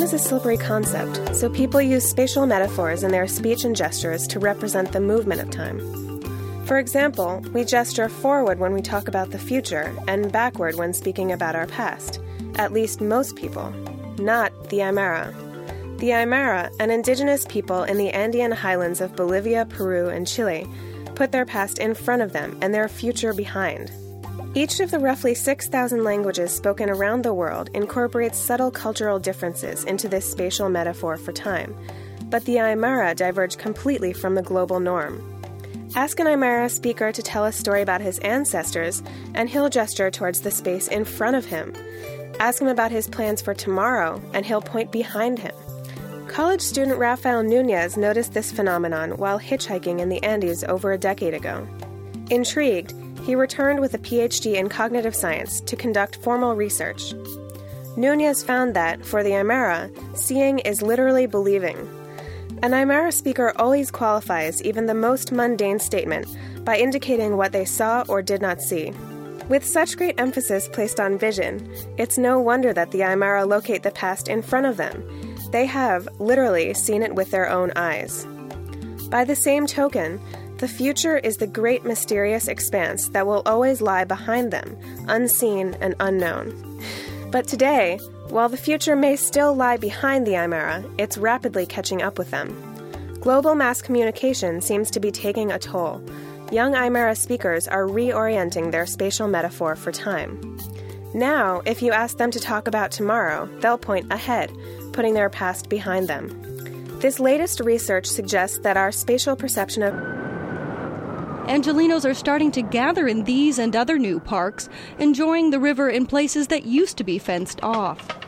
is a slippery concept, so people use spatial metaphors in their speech and gestures to represent the movement of time. For example, we gesture forward when we talk about the future and backward when speaking about our past. At least most people. Not the Aymara. The Aymara, an indigenous people in the Andean highlands of Bolivia, Peru, and Chile, put their past in front of them and their future behind. Each of the roughly 6,000 languages spoken around the world incorporates subtle cultural differences into this spatial metaphor for time, but the Aymara diverge completely from the global norm. Ask an Aymara speaker to tell a story about his ancestors, and he'll gesture towards the space in front of him. Ask him about his plans for tomorrow, and he'll point behind him. College student Rafael Nunez noticed this phenomenon while hitchhiking in the Andes over a decade ago. Intrigued, he returned with a PhD in cognitive science to conduct formal research. Nunez found that, for the Aymara, seeing is literally believing. An Aymara speaker always qualifies even the most mundane statement by indicating what they saw or did not see. With such great emphasis placed on vision, it's no wonder that the Aymara locate the past in front of them. They have, literally, seen it with their own eyes. By the same token, the future is the great mysterious expanse that will always lie behind them, unseen and unknown. But today, while the future may still lie behind the Aymara, it's rapidly catching up with them. Global mass communication seems to be taking a toll. Young Aymara speakers are reorienting their spatial metaphor for time. Now, if you ask them to talk about tomorrow, they'll point ahead, putting their past behind them. This latest research suggests that our spatial perception of Angelinos are starting to gather in these and other new parks, enjoying the river in places that used to be fenced off.